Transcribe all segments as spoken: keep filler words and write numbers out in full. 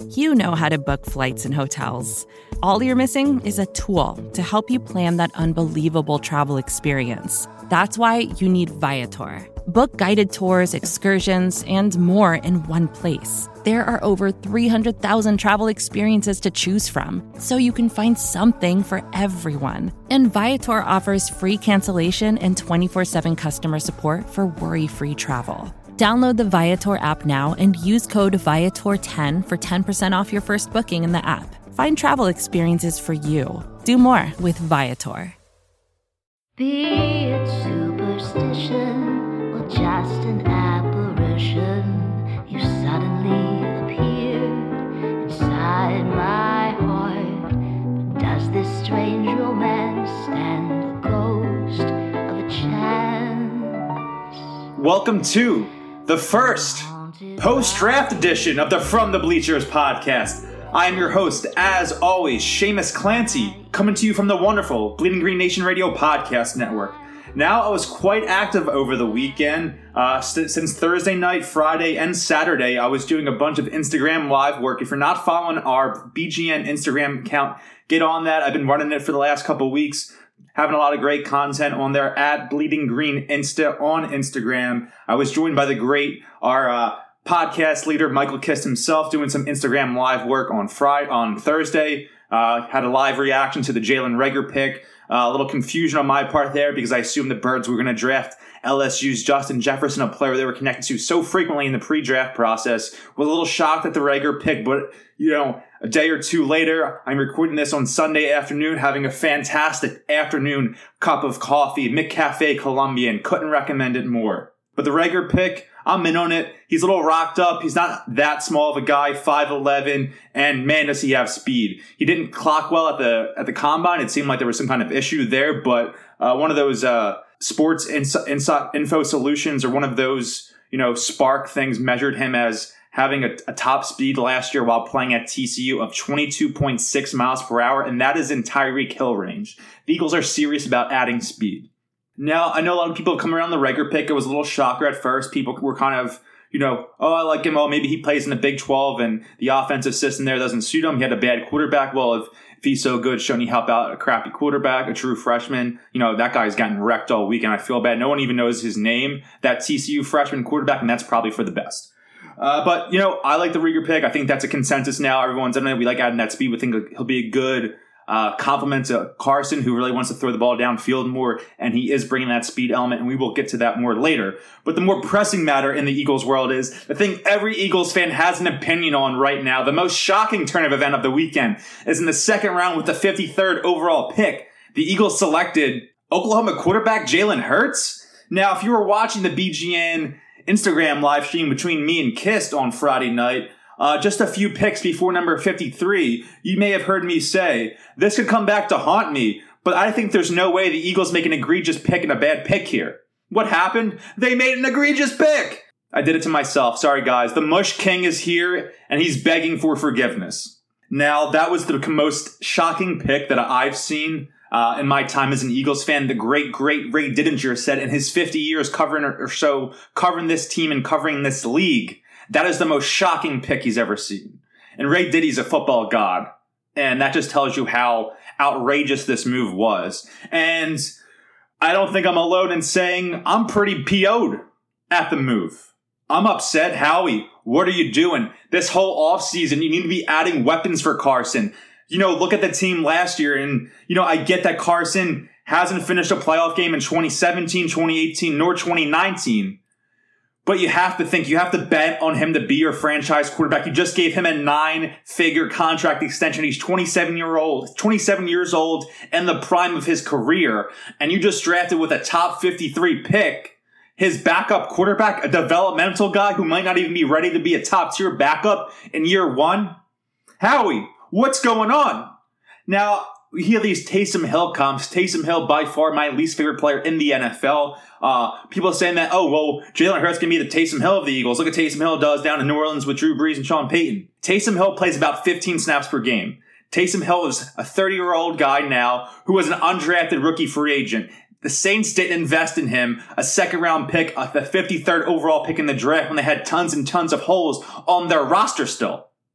You know how to book flights and hotels. All you're missing is a tool to help you plan that unbelievable travel experience. That's why you need Viator. Book guided tours, excursions, and more in one place. There are over three hundred thousand travel experiences to choose from, so you can find something for everyone. And Viator offers free cancellation and twenty-four seven customer support for worry-free travel. Download the Viator app now and use code Viator ten for ten percent off your first booking in the app. Find travel experiences for you. Do more with Viator. Be it superstition or just an apparition, you suddenly appear inside my heart. But does this strange romance stand the ghost of a chance? Welcome to the first post-draft edition of the From the Bleachers podcast. I am your host, as always, Seamus Clancy, coming to you from the wonderful Bleeding Green Nation Radio Podcast Network. Now, I was quite active over the weekend. Uh, st- since Thursday night, Friday, and Saturday, I was doing a bunch of Instagram live work. If you're not following our B G N Instagram account, get on that. I've been running it for the last couple weeks. Having a lot of great content on there at Bleeding Green Insta on Instagram. I was joined by the great, our uh, podcast leader, Michael Kist himself, doing some Instagram live work on Friday, on Thursday. Uh, had a live reaction to the Jalen Reagor pick. Uh, a little confusion on my part there because I assumed the Birds were going to draft L S U's Justin Jefferson, a player they were connected to so frequently in the pre-draft process. Was a little shocked at the Reagor pick, but, you know, a day or two later, I'm recording this on Sunday afternoon, having a fantastic afternoon cup of coffee, McCafe Colombian. Couldn't recommend it more. But the Reagor pick, I'm in on it. He's a little rocked up. He's not that small of a guy, five eleven, and man, does he have speed. He didn't clock well at the at the combine. It seemed like there was some kind of issue there, but uh, one of those uh, sports ins- ins- info solutions or one of those, you know, Spark things measured him as having a, a top speed last year while playing at T C U of twenty-two point six miles per hour, and that is in Tyreek Hill range. The Eagles are serious about adding speed. Now, I know a lot of people have come around the Reagor pick. It was a little shocker at first. People were kind of, you know, oh, I like him. Oh, maybe he plays in the Big twelve and the offensive system there doesn't suit him. He had a bad quarterback. Well, if, if he's so good, shouldn't he help out a crappy quarterback, a true freshman? You know, that guy's gotten wrecked all weekend. I feel bad. No one even knows his name, that T C U freshman quarterback, and that's probably for the best. Uh, but, you know, I like the Reagor pick. I think that's a consensus now. Everyone's in it. We like adding that speed. We think he'll be a good Uh, compliment to Carson, who really wants to throw the ball downfield more, and he is bringing that speed element, and we will get to that more later. But the more pressing matter in the Eagles world is the thing every Eagles fan has an opinion on right now. The most shocking turn of event of the weekend is in the second round with the fifty-third overall pick. The Eagles selected Oklahoma quarterback Jalen Hurts. Now, if you were watching the B G N Instagram live stream between me and Kist on Friday night, Uh, just a few picks before number fifty-three, you may have heard me say, this could come back to haunt me, but I think there's no way the Eagles make an egregious pick and a bad pick here. What happened? They made an egregious pick! I did it to myself. Sorry, guys. The Mush King is here, and he's begging for forgiveness. Now, that was the most shocking pick that I've seen uh, in my time as an Eagles fan. The great, great Ray Didinger said in his fifty years covering or so, covering this team and covering this league, that is the most shocking pick he's ever seen. And Ray Diddy's a football god. And that just tells you how outrageous this move was. And I don't think I'm alone in saying I'm pretty P O'd at the move. I'm upset. Howie, what are you doing? This whole offseason, you need to be adding weapons for Carson. You know, look at the team last year. And, you know, I get that Carson hasn't finished a playoff game in twenty seventeen, twenty eighteen, nor twenty nineteen. But you have to think, you have to bet on him to be your franchise quarterback. You just gave him a nine-figure contract extension. He's twenty-seven year old, twenty-seven years old, in the prime of his career. And you just drafted with a top fifty-three pick his backup quarterback, a developmental guy who might not even be ready to be a top-tier backup in year one. Howie, what's going on? Now, we hear these Taysom Hill comps. Taysom Hill, by far my least favorite player in the N F L. Uh, people are saying that, oh, well, Jalen Hurts can be the Taysom Hill of the Eagles. Look at Taysom Hill does down in New Orleans with Drew Brees and Sean Payton. Taysom Hill plays about fifteen snaps per game. Taysom Hill is a thirty-year-old guy now who was an undrafted rookie free agent. The Saints didn't invest in him, a second-round pick, the fifty-third overall pick in the draft when they had tons and tons of holes on their roster still.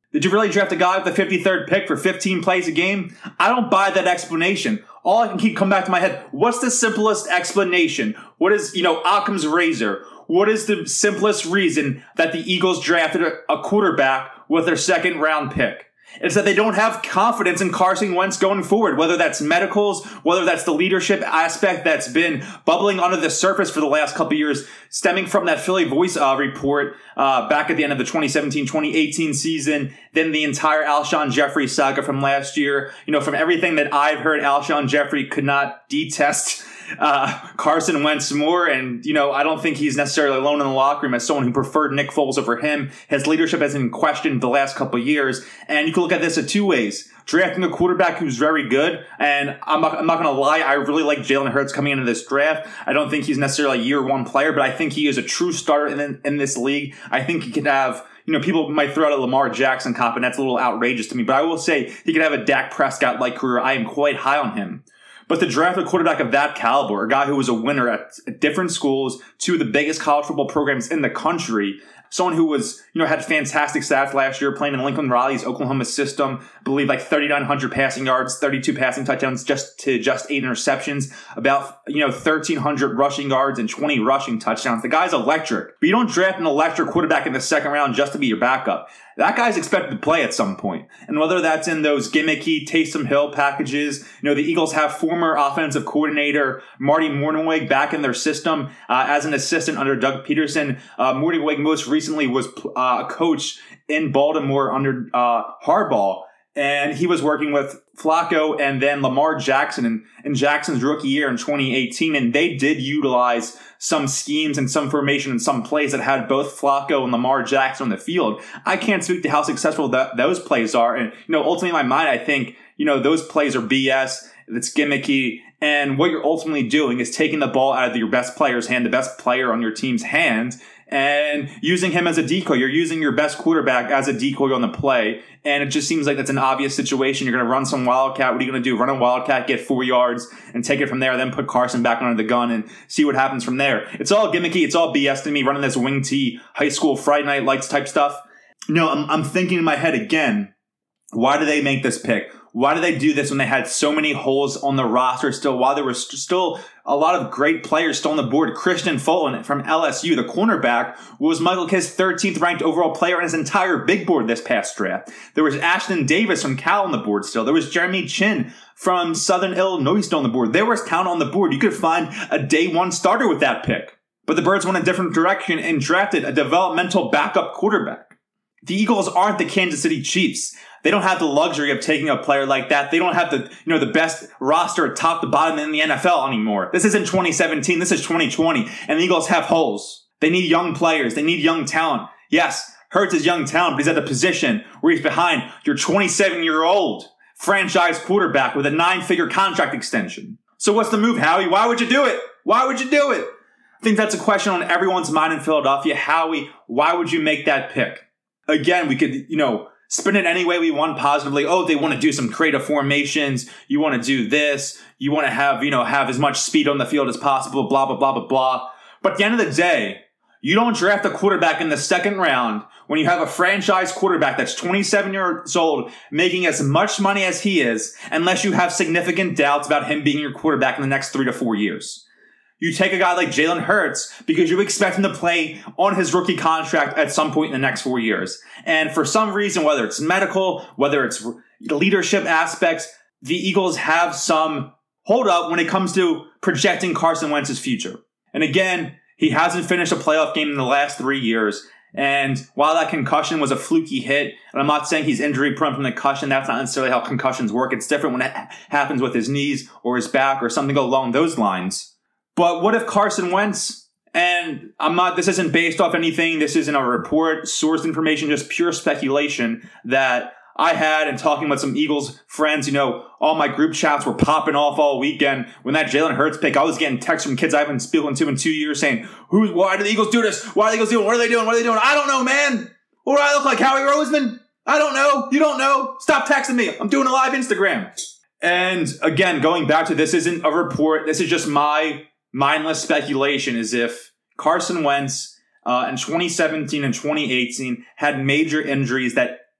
Did you really draft a guy with the fifty-third pick for fifteen plays a game? I don't buy that explanation. All I can keep come back to my head, what's the simplest explanation? What is, you know, Occam's razor? What is the simplest reason that the Eagles drafted a, a quarterback with their second round pick? It's that they don't have confidence in Carson Wentz going forward, whether that's medicals, whether that's the leadership aspect that's been bubbling under the surface for the last couple of years, stemming from that Philly Voice uh, report uh, back at the end of the twenty seventeen twenty eighteen season, then the entire Alshon Jeffrey saga from last year. You know, from everything that I've heard, Alshon Jeffrey could not detest Uh, Carson Wentz more, and, you know, I don't think he's necessarily alone in the locker room as someone who preferred Nick Foles over him. His leadership has been questioned the last couple of years, and you can look at this in two ways. Drafting a quarterback who's very good, and I'm not, I'm not going to lie, I really like Jalen Hurts coming into this draft. I don't think he's necessarily a year one player, but I think he is a true starter in, in this league. I think he could have, you know, people might throw out a Lamar Jackson comp, and that's a little outrageous to me, but I will say he could have a Dak Prescott-like career. I am quite high on him. But to draft a quarterback of that caliber, a guy who was a winner at, at different schools, two of the biggest college football programs in the country, someone who was, you know, had fantastic stats last year playing in Lincoln Riley's Oklahoma system, I believe like thirty-nine hundred passing yards, thirty-two passing touchdowns just to just eight interceptions, about, you know, thirteen hundred rushing yards and twenty rushing touchdowns. The guy's electric. But you don't draft an electric quarterback in the second round just to be your backup. That guy's expected to play at some point. And whether that's in those gimmicky Taysom Hill packages, you know, the Eagles have former offensive coordinator Marty Mornhinweg back in their system uh, as an assistant under Doug Peterson. Uh, Mornhinweg most recently was uh, a coach in Baltimore under uh, Harbaugh. And he was working with Flacco and then Lamar Jackson in, in Jackson's rookie year in twenty eighteen. And they did utilize some schemes and some formation and some plays that had both Flacco and Lamar Jackson on the field. I can't speak to how successful that, those plays are. And, you know, ultimately in my mind, I think, you know, those plays are B S. It's gimmicky. And what you're ultimately doing is taking the ball out of your best player's hand, the best player on your team's hand, and using him as a decoy. You're using your best quarterback as a decoy on the play. And it just seems like that's an obvious situation. You're going to run some wildcat. What are you going to do? Run a wildcat, get four yards, and take it from there, then put Carson back under the gun and see what happens from there. It's all gimmicky. It's all B S to me, running this wing tee, high school Friday Night Lights type stuff. No, I'm, I'm thinking in my head again, why do they make this pick? Why did they do this when they had so many holes on the roster still, while there was still a lot of great players still on the board? Christian Fulton from L S U, the cornerback, was Michael Kidd's thirteenth ranked overall player on his entire big board this past draft. There was Ashton Davis from Cal on the board still. There was Jeremy Chin from Southern Illinois still on the board. There was talent on the board. You could find a day one starter with that pick. But the Birds went a different direction and drafted a developmental backup quarterback. The Eagles aren't the Kansas City Chiefs. They don't have the luxury of taking a player like that. They don't have the, you know, the best roster top to bottom in the N F L anymore. This isn't twenty seventeen. This is twenty twenty. And the Eagles have holes. They need young players. They need young talent. Yes, Hurts is young talent, but he's at the position where he's behind your twenty-seven-year-old franchise quarterback with a nine-figure contract extension. So what's the move, Howie? Why would you do it? Why would you do it? I think that's a question on everyone's mind in Philadelphia. Howie, why would you make that pick? Again, we could, you know, spin it any way we want positively. Oh, they want to do some creative formations. You want to do this. You want to have, you know, have as much speed on the field as possible, blah, blah, blah, blah, blah. But at the end of the day, you don't draft a quarterback in the second round when you have a franchise quarterback that's twenty-seven years old making as much money as he is, unless you have significant doubts about him being your quarterback in the next three to four years. You take a guy like Jalen Hurts because you expect him to play on his rookie contract at some point in the next four years. And for some reason, whether it's medical, whether it's leadership aspects, the Eagles have some hold up when it comes to projecting Carson Wentz's future. And again, he hasn't finished a playoff game in the last three years. And while that concussion was a fluky hit, and I'm not saying he's injury prone from the concussion, that's not necessarily how concussions work. It's different when it happens with his knees or his back or something along those lines. But what if Carson Wentz, and I'm not, this isn't based off anything, this isn't a report, sourced information, just pure speculation that I had and talking with some Eagles friends. You know, all my group chats were popping off all weekend. When that Jalen Hurts pick, I was getting texts from kids I haven't spoken to in two years saying, "Who's? Why do the Eagles do this? Why are the Eagles doing? What are they doing? What are they doing? I don't know, man. What do I look like, Howie Roseman? I don't know. You don't know. Stop texting me. I'm doing a live Instagram." And again, going back to this isn't a report. This is just my mindless speculation, as if Carson Wentz uh, in twenty seventeen and twenty eighteen had major injuries that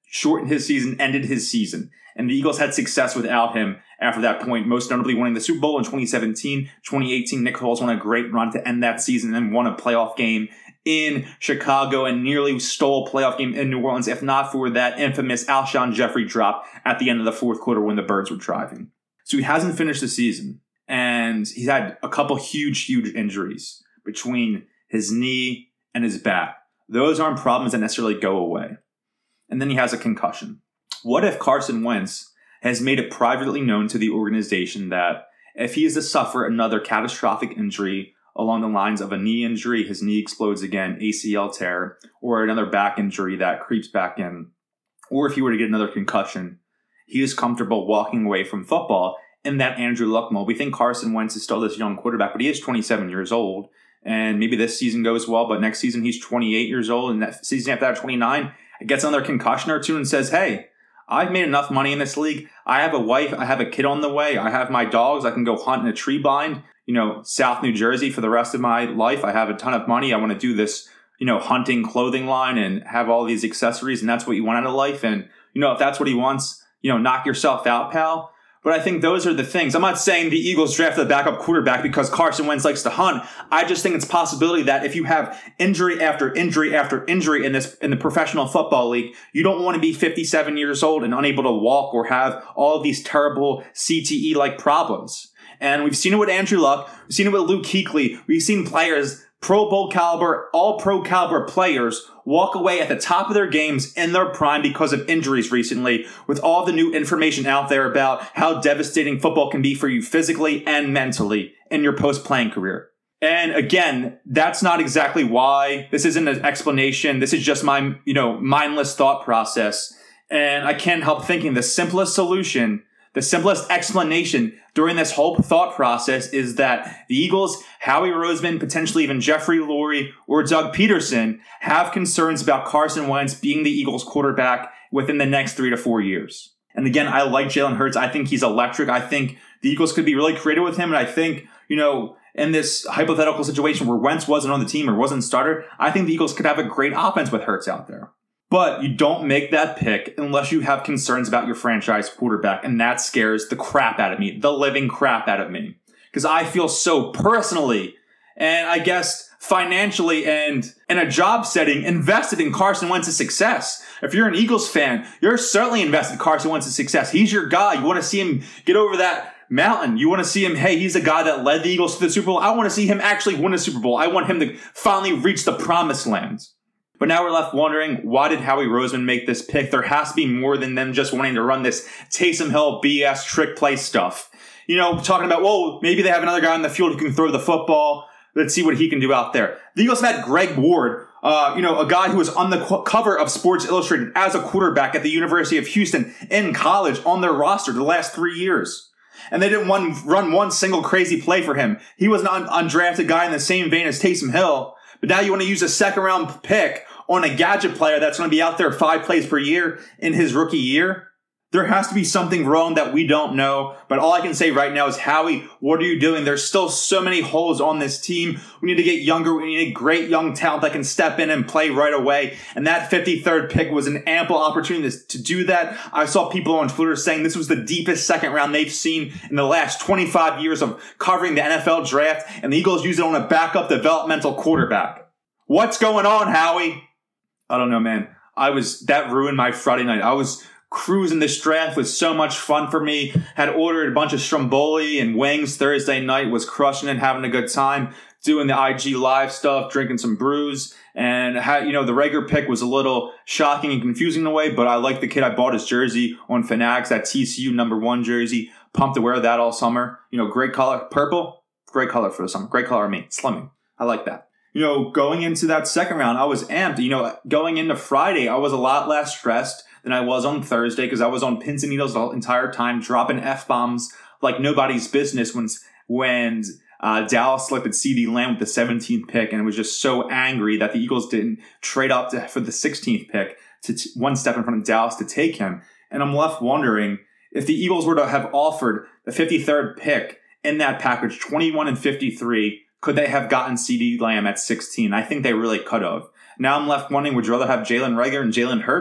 shortened his season, ended his season. And the Eagles had success without him after that point, most notably winning the Super Bowl in twenty seventeen. twenty eighteen, Nick Foles won a great run to end that season and then won a playoff game in Chicago and nearly stole a playoff game in New Orleans, if not for that infamous Alshon Jeffrey drop at the end of the fourth quarter when the Birds were driving. So he hasn't finished the season, and he's had a couple huge, huge injuries between his knee and his back. Those aren't problems that necessarily go away. And then he has a concussion. What if Carson Wentz has made it privately known to the organization that if he is to suffer another catastrophic injury along the lines of a knee injury, his knee explodes again, A C L tear, or another back injury that creeps back in, or if he were to get another concussion, he is comfortable walking away from football in that Andrew Luck mold. We think Carson Wentz is still this young quarterback, but he is twenty-seven years old, and maybe this season goes well, but next season he's twenty-eight years old, and that season after that, twenty-nine, gets another concussion or two and says, hey, I've made enough money in this league. I have a wife. I have a kid on the way. I have my dogs. I can go hunt in a tree blind, you know, South New Jersey for the rest of my life. I have a ton of money. I want to do this, you know, hunting clothing line and have all these accessories. And that's what you want out of life. And, you know, if that's what he wants, you know, knock yourself out, pal. But I think those are the things. I'm not saying the Eagles drafted a backup quarterback because Carson Wentz likes to hunt. I just think it's a possibility that if you have injury after injury after injury in this in the professional football league, you don't want to be fifty-seven years old and unable to walk or have all of these terrible C T E-like problems. And we've seen it with Andrew Luck. We've seen it with Luke Kuechly. We've seen players, Pro Bowl caliber, all pro caliber players walk away at the top of their games in their prime because of injuries recently, with all the new information out there about how devastating football can be for you physically and mentally in your post-playing career. And again, that's not exactly why. This isn't an explanation. This is just my, you know, mindless thought process. And I can't help thinking the simplest solution, the simplest explanation during this whole thought process is that the Eagles, Howie Roseman, potentially even Jeffrey Lurie or Doug Peterson have concerns about Carson Wentz being the Eagles quarterback within the next three to four years. And again, I like Jalen Hurts. I think he's electric. I think the Eagles could be really creative with him. And I think, you know, in this hypothetical situation where Wentz wasn't on the team or wasn't starter, I think the Eagles could have a great offense with Hurts out there. But you don't make that pick unless you have concerns about your franchise quarterback, and that scares the crap out of me, the living crap out of me. Because I feel so personally, and I guess financially and in a job setting, invested in Carson Wentz's success. If you're an Eagles fan, you're certainly invested in Carson Wentz's success. He's your guy. You want to see him get over that mountain. You want to see him, hey, he's a guy that led the Eagles to the Super Bowl. I want to see him actually win a Super Bowl. I want him to finally reach the promised land. But now we're left wondering, why did Howie Roseman make this pick? There has to be more than them just wanting to run this Taysom Hill B S trick play stuff. You know, talking about, whoa, maybe they have another guy on the field who can throw the football. Let's see what he can do out there. The Eagles have had Greg Ward, uh, you know, a guy who was on the qu- cover of Sports Illustrated as a quarterback at the University of Houston in college on their roster the last three years. And they didn't one, run one single crazy play for him. He was an un- undrafted guy in the same vein as Taysom Hill. But now you want to use a second round pick on a gadget player that's going to be out there five plays per year in his rookie year? There has to be something wrong that we don't know. But all I can say right now is, Howie, what are you doing? There's still so many holes on this team. We need to get younger. We need great young talent that can step in and play right away. And that fifty-third pick was an ample opportunity to do that. I saw people on Twitter saying this was the deepest second round they've seen in the last twenty-five years of covering the N F L draft. And the Eagles use it on a backup developmental quarterback. What's going on, Howie? I don't know, man. I was, that ruined my Friday night. I was cruising this draft. It was so much fun for me. Had ordered a bunch of Stromboli and wings Thursday night, was crushing it, having a good time, doing the I G live stuff, drinking some brews. And, had, you know, the regular pick was a little shocking and confusing in a way, but I like the kid. I bought his jersey on Fanatics, that T C U number one jersey. Pumped to wear that all summer. You know, great color. Purple, great color for the summer. Great color on me. Slimming. I like that. You know, going into that second round, I was amped. You know, going into Friday, I was a lot less stressed than I was on Thursday because I was on pins and needles the entire time, dropping F-bombs like nobody's business when, when uh, Dallas selected CeeDee Lamb with the seventeenth pick, and was just so angry that the Eagles didn't trade up to, for the sixteenth pick to t- one step in front of Dallas to take him. And I'm left wondering, if the Eagles were to have offered the fifty-third pick in that package, twenty-one and fifty-three, could they have gotten CeeDee Lamb at sixteen? I think they really could have. Now I'm left wondering, would you rather have Jalen Reagor and Jalen Hurts,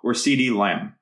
or CeeDee Lamb?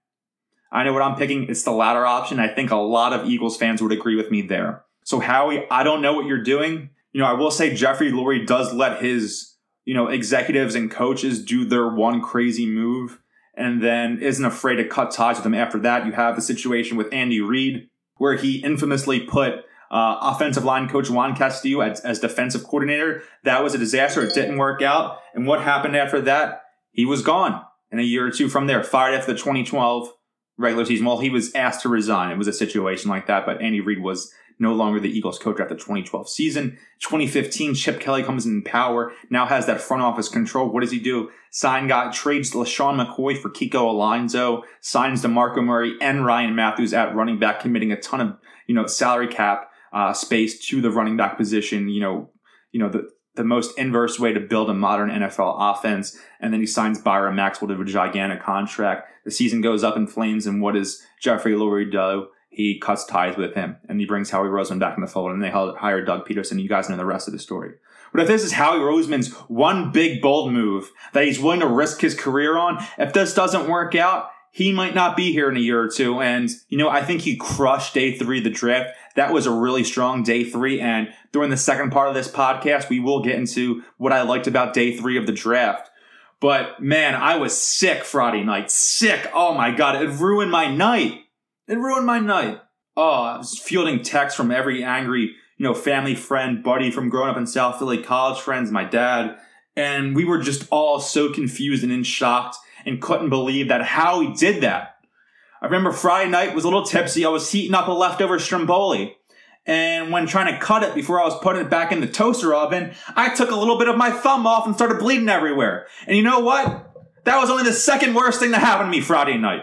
I know what I'm picking. It's the latter option. I think a lot of Eagles fans would agree with me there. So Howie, I don't know what you're doing. You know, I will say Jeffrey Lurie does let his, you know, executives and coaches do their one crazy move and then isn't afraid to cut ties with them after that. You have the situation with Andy Reid where he infamously put uh, offensive line coach Juan Castillo as, as defensive coordinator. That was a disaster. It didn't work out. And what happened after that? He was gone in a year or two from there, fired after the twenty twelve regular season. Well, he was asked to resign. It was a situation like that, but Andy Reid was no longer the Eagles coach after the twenty twelve season. twenty fifteen, Chip Kelly comes in power, now has that front office control. What does he do? Sign guy, trades LaShawn McCoy for Kiko Alonso, signs DeMarco Murray and Ryan Matthews at running back, committing a ton of, you know, salary cap uh, space to the running back position. You know, you know, the the most inverse way to build a modern N F L offense. And then he signs Byron Maxwell to a gigantic contract. The season goes up in flames, and what does Jeffrey Lurie do? He cuts ties with him, and he brings Howie Roseman back in the fold, and they hire Doug Peterson. You guys know the rest of the story. But if this is Howie Roseman's one big, bold move that he's willing to risk his career on, if this doesn't work out, he might not be here in a year or two. And, you know, I think he crushed day three of the draft. That was a really strong day three. And during the second part of this podcast, we will get into what I liked about day three of the draft. But, man, I was sick Friday night. Sick. Oh, my God. It ruined my night. It ruined my night. Oh, I was fielding texts from every angry, you know, family, friend, buddy from growing up in South Philly, college friends, my dad. And we were just all so confused and in shock and couldn't believe that Howie did that. I remember Friday night was a little tipsy. I was heating up a leftover stromboli. And when trying to cut it before I was putting it back in the toaster oven, I took a little bit of my thumb off and started bleeding everywhere. And you know what? That was only the second worst thing to happen to me Friday night.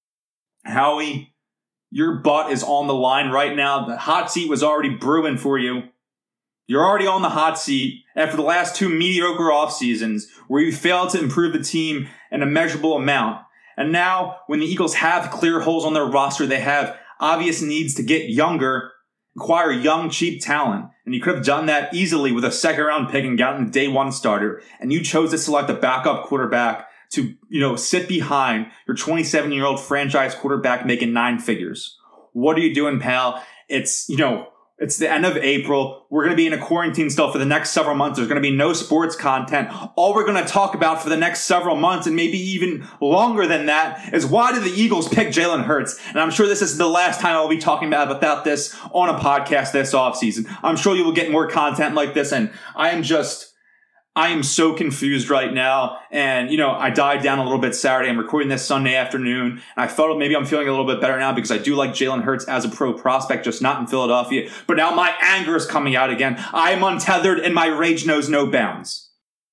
Howie, your butt is on the line right now. The hot seat was already brewing for you. You're already on the hot seat after the last two mediocre off seasons where you failed to improve the team an immeasurable amount. And now, when the Eagles have clear holes on their roster, they have obvious needs to get younger, acquire young, cheap talent. And you could have done that easily with a second round pick and gotten a day one starter. And you chose to select a backup quarterback to, you know, sit behind your twenty-seven-year-old franchise quarterback making nine figures. What are you doing, pal? It's, you know, it's the end of April. We're going to be in a quarantine still for the next several months. There's going to be no sports content. All we're going to talk about for the next several months, and maybe even longer than that, is why did the Eagles pick Jalen Hurts? And I'm sure this is the last time I'll be talking about, about this on a podcast this offseason. I'm sure you will get more content like this, and I am just... I am so confused right now. And, you know, I died down a little bit Saturday. I'm recording this Sunday afternoon. And I felt maybe I'm feeling a little bit better now because I do like Jalen Hurts as a pro prospect, just not in Philadelphia. But now my anger is coming out again. I am untethered and my rage knows no bounds.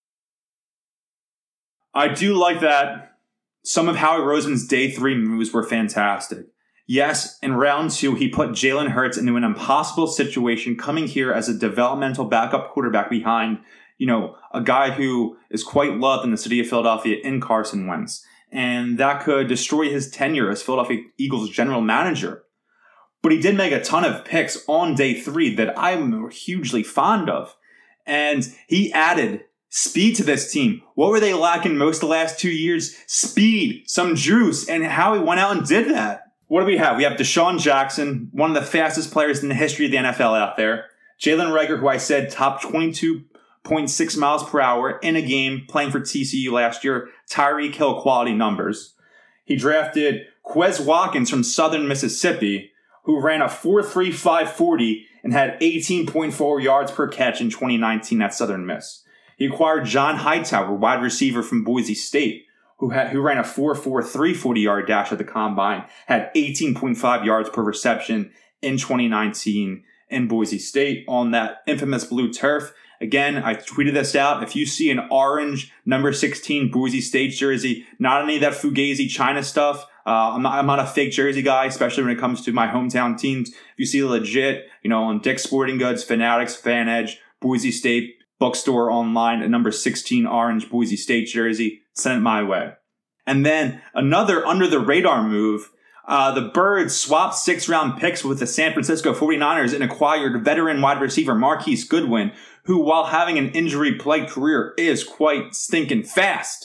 I do like that some of Howie Roseman's day three moves were fantastic. Yes, in round two, he put Jalen Hurts into an impossible situation coming here as a developmental backup quarterback behind, you know, a guy who is quite loved in the city of Philadelphia in Carson Wentz. And that could destroy his tenure as Philadelphia Eagles general manager. But he did make a ton of picks on day three that I'm hugely fond of. And he added speed to this team. What were they lacking most the last two years? Speed, some juice, and Howie went out and did that. What do we have? We have Deshaun Jackson, one of the fastest players in the history of the N F L out there. Jalen Reagor, who I said top twenty-two point six miles per hour in a game playing for T C U last year. Tyreek Hill quality numbers. He drafted Quez Watkins from Southern Mississippi, who ran a four three five forty and had eighteen point four yards per catch in twenty nineteen at Southern Miss. He acquired John Hightower, wide receiver from Boise State, who had who ran a four four three forty-yard dash at the combine, had eighteen point five yards per reception in twenty nineteen in Boise State on that infamous blue turf. Again, I tweeted this out. If you see an orange number sixteen Boise State jersey, not any of that Fugazi China stuff. Uh, I'm, not, I'm not a fake jersey guy, especially when it comes to my hometown teams. If you see legit, you know, on Dick's Sporting Goods, Fanatics, Fan Edge, Boise State bookstore online, a number sixteen orange Boise State jersey, send it my way. And then another under the radar move. Uh, the Birds swapped six-round picks with the San Francisco forty-niners and acquired veteran wide receiver Marquise Goodwin, who, while having an injury-plagued career, is quite stinking fast.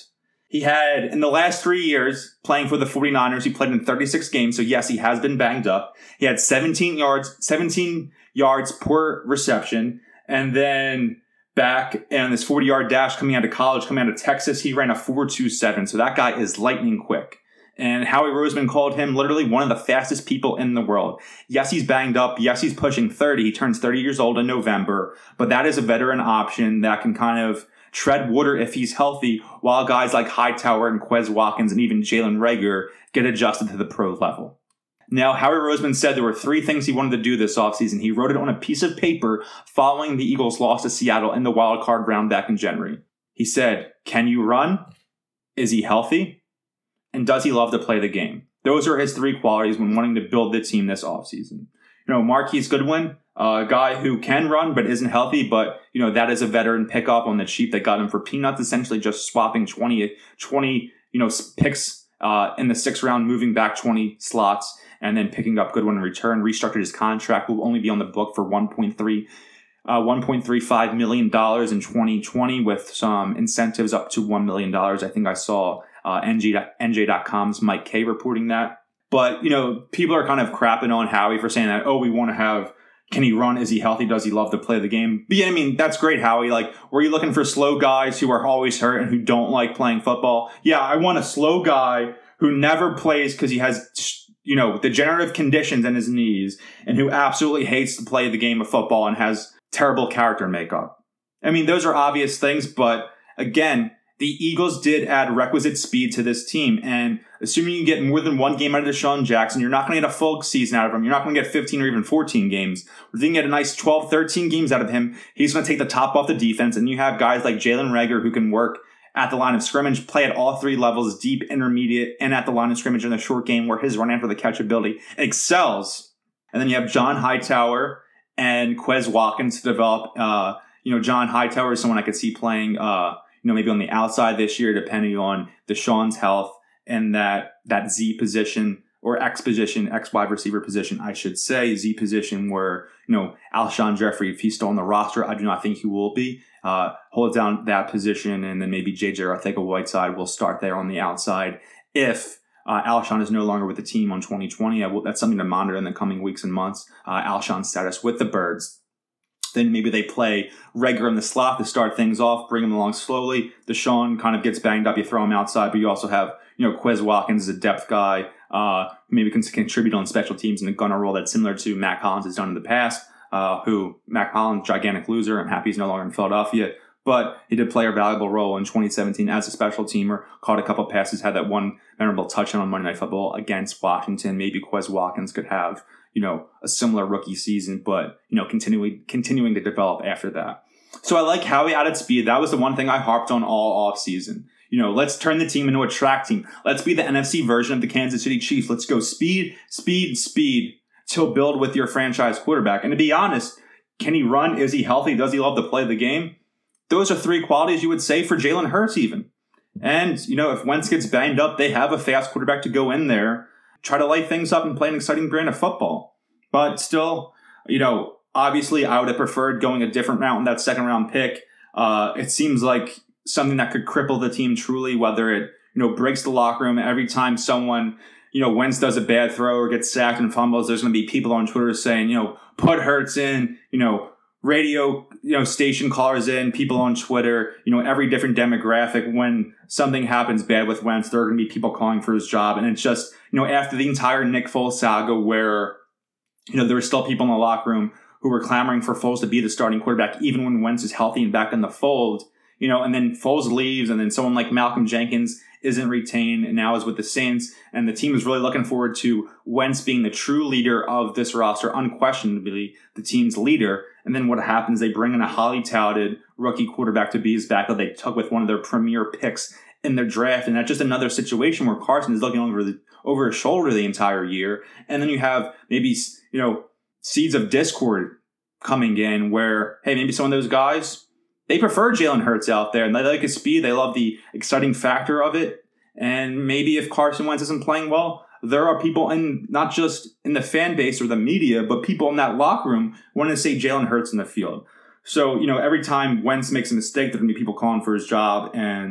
He had, in the last three years, playing for the 49ers, he played in thirty-six games. So yes, he has been banged up. He had seventeen yards, seventeen yards per reception. And then back in this forty-yard dash coming out of college, coming out of Texas, he ran a four two seven. So that guy is lightning quick. And Howie Roseman called him literally one of the fastest people in the world. Yes, he's banged up. Yes, he's pushing thirty. He turns thirty years old in November. But that is a veteran option that can kind of tread water if he's healthy, while guys like Hightower and Quez Watkins and even Jalen Reagor get adjusted to the pro level. Now, Howie Roseman said there were three things he wanted to do this offseason. He wrote it on a piece of paper following the Eagles' loss to Seattle in the wild card round back in January. He said, can you run? Is he healthy? And does he love to play the game? Those are his three qualities when wanting to build the team this offseason. You know, Marquise Goodwin, a guy who can run but isn't healthy, but, you know, that is a veteran pickup on the cheap that got him for peanuts, essentially just swapping twenty, twenty you know, picks uh, in the sixth round, moving back twenty slots, and then picking up Goodwin in return. Restructured his contract, will only be on the book for one point three Uh, one point three five million dollars in twenty twenty with some incentives up to one million dollars. I think I saw uh, N J dot com's Mike Kay reporting that. But, you know, people are kind of crapping on Howie for saying that, oh, we want to have, can he run? Is he healthy? Does he love to play the game? But yeah, I mean, that's great, Howie. Like, were you looking for slow guys who are always hurt and who don't like playing football? Yeah, I want a slow guy who never plays because he has, you know, degenerative conditions in his knees and who absolutely hates to play the game of football and has terrible character makeup. I mean, those are obvious things, but again, the Eagles did add requisite speed to this team. And assuming you get more than one game out of Deshaun Jackson, you're not going to get a full season out of him. You're not going to get fifteen or even fourteen games. If you can get a nice twelve, thirteen games out of him, he's going to take the top off the defense. And you have guys like Jalen Reagor who can work at the line of scrimmage, play at all three levels, deep, intermediate, and at the line of scrimmage in the short game where his run after the catch ability excels. And then you have John Hightower and Quez Watkins to develop. Uh, you know, John Hightower is someone I could see playing uh, you know, maybe on the outside this year, depending on Deshaun's health and that that Z position or X position, X wide receiver position, I should say, Z position where, you know, Alshon Jeffrey, if he's still on the roster, I do not think he will be, uh, hold down that position. And then maybe J J Arcega-Whiteside will start there on the outside. If uh, Alshon is no longer with the team on twenty twenty, I will, that's something to monitor in the coming weeks and months. Uh, Alshon's status with the Birds. Then maybe they play Reagor in the slot to start things off, bring him along slowly. Deshaun kind of gets banged up, you throw him outside, but you also have, you know, Quez Watkins is a depth guy, uh, maybe can contribute on special teams in a gunner role that's similar to Mac Hollins has done in the past, uh, who, Mac Hollins, gigantic loser. I'm happy he's no longer in Philadelphia, but he did play a valuable role in twenty seventeen as a special teamer, caught a couple passes, had that one memorable touchdown on Monday Night Football against Washington. Maybe Quez Watkins could have, you know, a similar rookie season, but, you know, continuing continuing to develop after that. So I like how he added speed. That was the one thing I harped on all offseason. You know, let's turn the team into a track team. Let's be the N F C version of the Kansas City Chiefs. Let's go speed, speed, speed to build with your franchise quarterback. And to be honest, can he run? Is he healthy? Does he love to play the game? Those are three qualities you would say for Jalen Hurts even. And, you know, if Wentz gets banged up, they have a fast quarterback to go in there, try to light things up and play an exciting brand of football. But still, you know, obviously I would have preferred going a different route in that second round pick. Uh, it seems like something that could cripple the team truly, whether it, you know, breaks the locker room every time someone, you know, Wentz does a bad throw or gets sacked and fumbles. There's going to be people on Twitter saying, you know, put Hurts in, you know, radio, you know, station callers in, people on Twitter, you know, every different demographic. When something happens bad with Wentz, there are going to be people calling for his job. And it's just, you know, after the entire Nick Foles saga where, you know, there were still people in the locker room who were clamoring for Foles to be the starting quarterback, even when Wentz is healthy and back in the fold, you know, and then Foles leaves and then someone like Malcolm Jenkins isn't retained and now is with the Saints. And the team is really looking forward to Wentz being the true leader of this roster, unquestionably the team's leader. And then what happens, they bring in a highly touted rookie quarterback to be his backup. They took with one of their premier picks in their draft. And that's just another situation where Carson is looking over the, over his shoulder the entire year. And then you have maybe, you know, seeds of discord coming in where, hey, maybe some of those guys, they prefer Jalen Hurts out there and they like his speed. They love the exciting factor of it. And maybe if Carson Wentz isn't playing well, there are people in not just in the fan base or the media, but people in that locker room want to say Jalen Hurts in the field. So, you know, every time Wentz makes a mistake, there are going to be people calling for his job. And,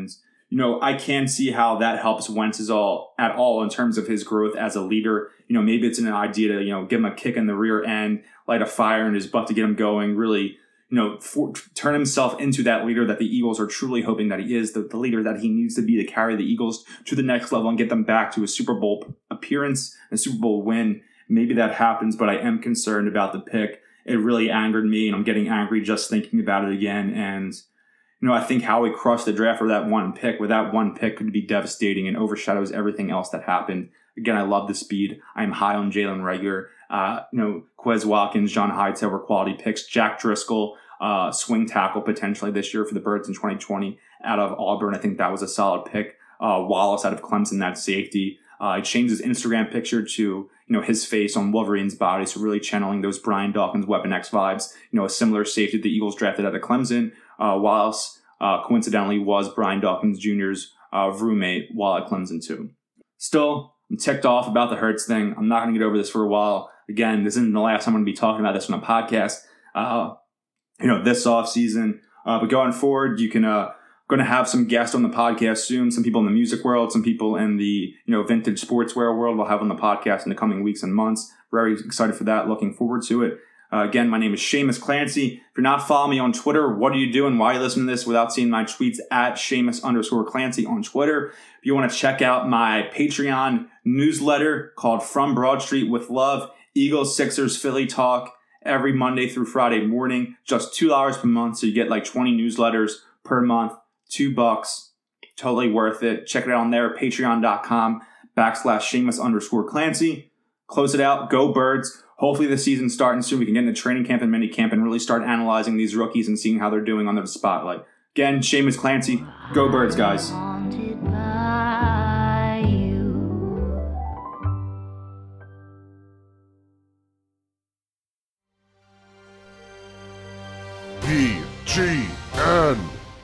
you know, I can see how that helps Wentz is all at all in terms of his growth as a leader. You know, maybe it's an idea to, you know, give him a kick in the rear end, light a fire in his butt to get him going, really, you know, for, turn himself into that leader that the Eagles are truly hoping that he is, the, the leader that he needs to be to carry the Eagles to the next level and get them back to a Super Bowl appearance, a Super Bowl win. Maybe that happens, but I am concerned about the pick. It really angered me, and I'm getting angry just thinking about it again. And, you know, I think Howie crushed the draft for that one pick. With that one pick could be devastating and overshadows everything else that happened. Again, I love the speed. I'm high on Jalen Reagor. Uh, you know, Quez Watkins, John Hightower were quality picks. Jack Driscoll, uh, swing tackle potentially this year for the Birds in twenty twenty out of Auburn. I think that was a solid pick. Uh, Wallace out of Clemson, that safety. Uh, he changed his Instagram picture to, you know, his face on Wolverine's body, so really channeling those Brian Dawkins Weapon X vibes. You know, a similar safety the Eagles drafted out of Clemson. Uh, Wallace, uh, coincidentally, was Brian Dawkins Junior's uh, roommate while at Clemson too. Still, I'm ticked off about the Hurts thing. I'm not going to get over this for a while. Again, this isn't the last time I'm going to be talking about this on a podcast. Uh, you know, this offseason. Uh, but going forward, you can uh, going to have some guests on the podcast soon. Some people in the music world, some people in the, you know, vintage sportswear world we'll have on the podcast in the coming weeks and months. Very excited for that. Looking forward to it. Uh, again, my name is Seamus Clancy. If you're not following me on Twitter, what are you doing? Why are you listening to this without seeing my tweets at Seamus underscore Clancy on Twitter? If you want to check out my Patreon newsletter called From Broad Street with Love, Eagles, Sixers, Philly Talk every Monday through Friday morning, just two dollars per month. So you get like twenty newsletters per month, two bucks, totally worth it. Check it out on there, patreon.com backslash Seamus underscore Clancy. Close it out. Go Birds. Hopefully the season's starting soon. We can get into training camp and mini camp and really start analyzing these rookies and seeing how they're doing under the spotlight. Again, Seamus Clancy. Go Birds, guys. P G N.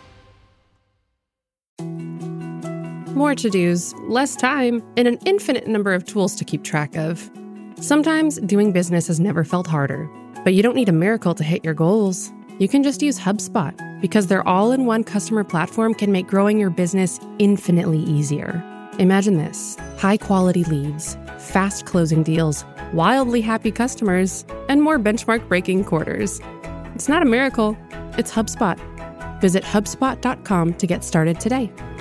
More to-dos, less time, and an infinite number of tools to keep track of. Sometimes doing business has never felt harder, but you don't need a miracle to hit your goals. You can just use HubSpot, because their all-in-one customer platform can make growing your business infinitely easier. Imagine this: high-quality leads, fast closing deals, wildly happy customers, and more benchmark-breaking quarters. It's not a miracle, it's HubSpot. Visit HubSpot dot com to get started today.